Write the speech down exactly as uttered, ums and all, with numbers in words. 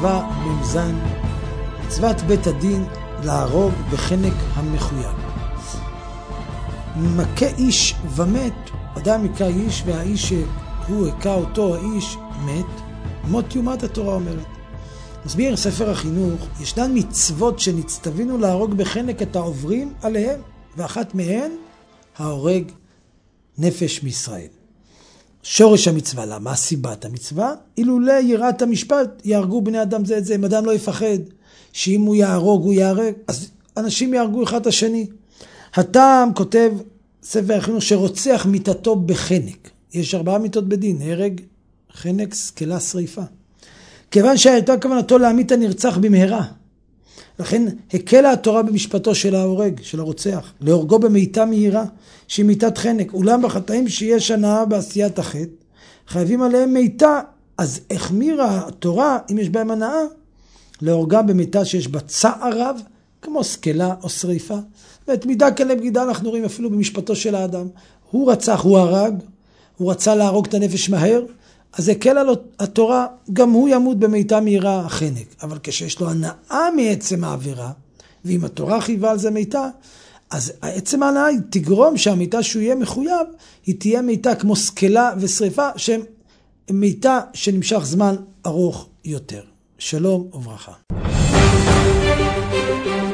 מצווה ממזן, מצוות בית הדין להרוג בחנק המחויב. מכה איש ומת, אדם יקע איש והאיש שהוא הכה אותו, האיש מת, מות יומת התורה אומרת. מסביר ספר החינוך, ישנן מצוות שנצטווינו להרוג בחנק את העוברים עליהם, ואחת מהן ההורג נפש מישראל. שורש המצווה, למה? סיבת המצווה, אילולא יראת המשפט יהרגו בני אדם זה את זה, אם אדם לא יפחד שאם הוא יהרוג הוא יהרג, אז אנשים יהרגו אחד את השני. הטעם כותב ספר החינוך שרוצח מיתתו בחנק. יש ארבעה מיתות בדין, הרג, חנק, סקלה, שריפה. כיוון שהייתה כוונתו להמית הנרצח במהרה. לכן הקלה התורה במשפטו של ההורג, של הרוצח, להורגו במיתה מהירה, שהיא מיתת חנק. אולם בחטאים שיש הנאה בעשיית החטא, חייבים עליהם מיתה, אז החמירה התורה, אם יש בהם הנאה, להורגה במיתה שיש בה צער רב, כמו סקלה או שריפה. ואת מידה כלי בגידה אנחנו רואים אפילו במשפטו של האדם. הוא רצח, הוא הרג, הוא רצה להרוג את הנפש מהר, אז הקלה לו התורה, גם הוא ימות במיתה מהירה החנק. אבל כשיש לו הנאה מעצם העבירה, ואם התורה חייבה על זה מיתה, אז עצם ההנאה היא תגרום שהמיתה שהוא יהיה מחויב, היא תהיה מיתה כמו סקלה ושריפה, שהן מיתה שנמשך זמן ארוך יותר. שלום וברכה.